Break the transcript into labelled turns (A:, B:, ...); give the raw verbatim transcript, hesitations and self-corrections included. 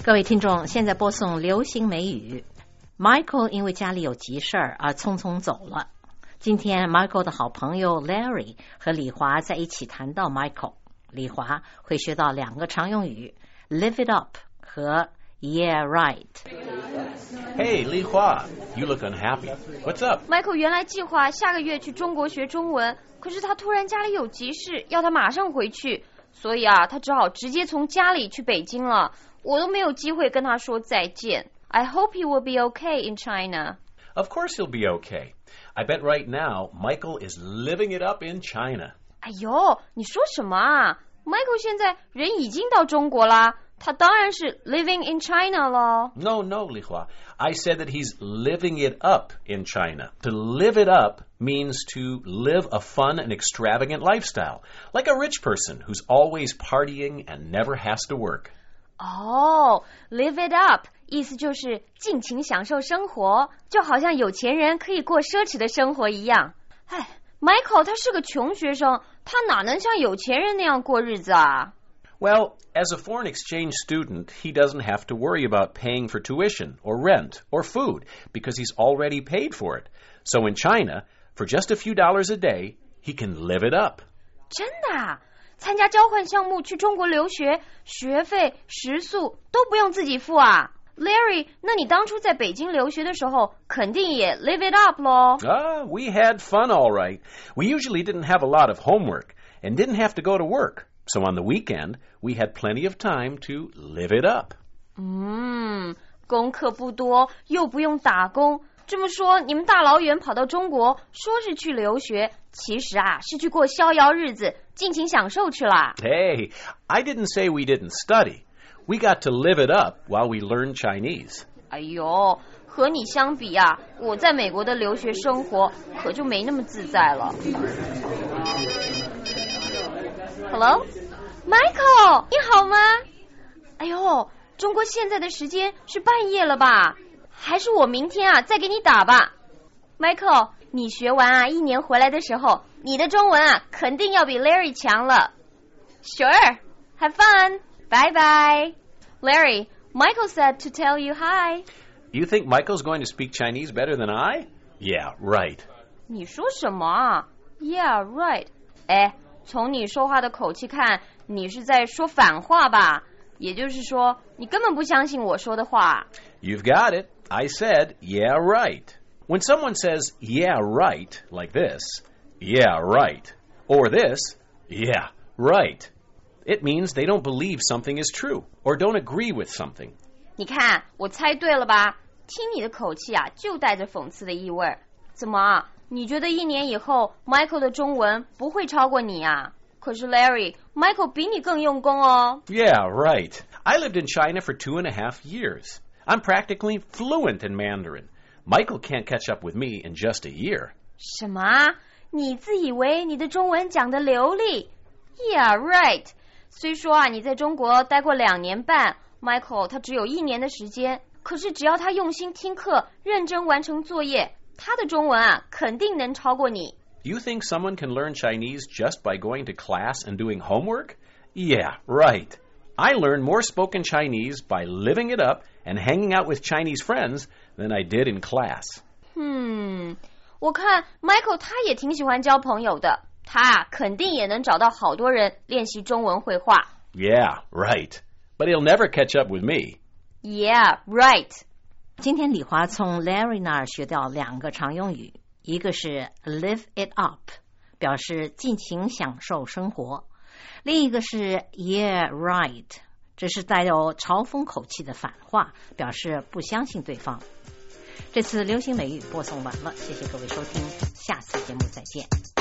A: 各位听众，现在播送流行美语。Michael 因为家里有急事儿而匆匆走了。今天 Michael 的好朋友 Larry 和李华在一起谈到 Michael， 李华会学到两个常用语 Live it up 和 Yeah right。
B: Hey 李华 You look unhappy. What's up?
C: Michael 原来计划下个月去中国学中文，可是他突然家里有急事，要他马上回去，所以啊，他只好直接从家里去北京了。我都没有机会跟他说再见。I hope he will be okay in China.
B: Of course he'll be okay. I bet right now Michael is living it up in China.
C: 哎呦，你说什么啊？ Michael 现在人已经到中国啦，他当然是 living in China 咯。
B: No, no, Li Hua. I said that he's living it up in China. To live it up means to live a fun and extravagant lifestyle, like a rich person who's always partying and never has to work.
C: 哦、oh, live it up 意思就是尽情享受生活，就好像有钱人可以过奢侈的生活一样。哎 Michael 他是个穷学生，他哪能像有钱人那样过日子啊？
B: Well, as a foreign exchange student, he doesn't have to worry about paying for tuition or rent or food because he's already paid for it. So in China, for just a few dollars a day, he can live it up.
C: 真的啊？参加交换项目去中国留学，学费、食宿都不用自己付啊 Larry， 那你当初在北京留学的时候，肯定也 live it up 咯。
B: Ah, we had fun all right. We usually didn't have a lot of homework and didn't have to go to work. So on the weekend, we had plenty of time to live it up.
C: 嗯，功课不多，又不用打工。这么说，你们大老远跑到中国，说是去留学，其实啊，是去过逍遥日子，尽情享受去啦。
B: Hey, I didn't say we didn't study. We got to live it up while we learned Chinese.
C: 哎呦，和你相比啊，我在美国的留学生活可就没那么自在了。Hello, Michael， 你好吗？哎呦，中国现在的时间是半夜了吧？还是我明天啊再给你打吧。 Michael， 你学完啊一年回来的时候，你的中文啊肯定要比 Larry 强了。 Sure, have fun, bye bye. Larry, Michael said to tell you hi.
B: You think Michael's going to speak Chinese better than I? Yeah, right.
C: 你说什么啊？ Yeah, right. 哎，从你说话的口气看，你是在说反话吧？也就是说，你根本不相信我说的话。
B: You've got it. I said, yeah, right. When someone says, yeah, right, like this, yeah, right, or this, yeah, right, it means they don't believe something is true or don't agree with something.
C: 你看，我猜对了吧？听你的口气啊，就带着讽刺的意味。怎么啊？你觉得一年以后 Michael 的中文不会超过你啊？可是 Larry, Michael 比你更用功哦。
B: Yeah, right. I lived in China for two and a half years. I'm practically fluent in Mandarin. Michael can't catch up with me in just a year.
C: 什么啊？你自以为你的中文讲得流利？ Yeah, right. 虽说啊，你在中国待过两年半 ，Michael 他只有一年的时间，可是只要他用心听课，认真完成作业，他的中文啊，肯定能超过你。
B: You think someone can learn Chinese just by going to class and doing homework? Yeah, right. I learned more spoken Chinese by living it up and hanging out with Chinese friends than I did in class.
C: 嗯，我看 Michael 他也挺喜欢交朋友的，他啊肯定也能找到好多人练习中文绘画。
B: Yeah, right. But he'll never catch up with me.
C: Yeah, right.
A: 今天李华从 Larry 那儿学到两个常用语，一个是 live it up， 表示尽情享受生活，另一个是 yeah right， 这是带有嘲讽口气的反话，表示不相信对方。这次流行美语播送完了，谢谢各位收听，下次节目再见。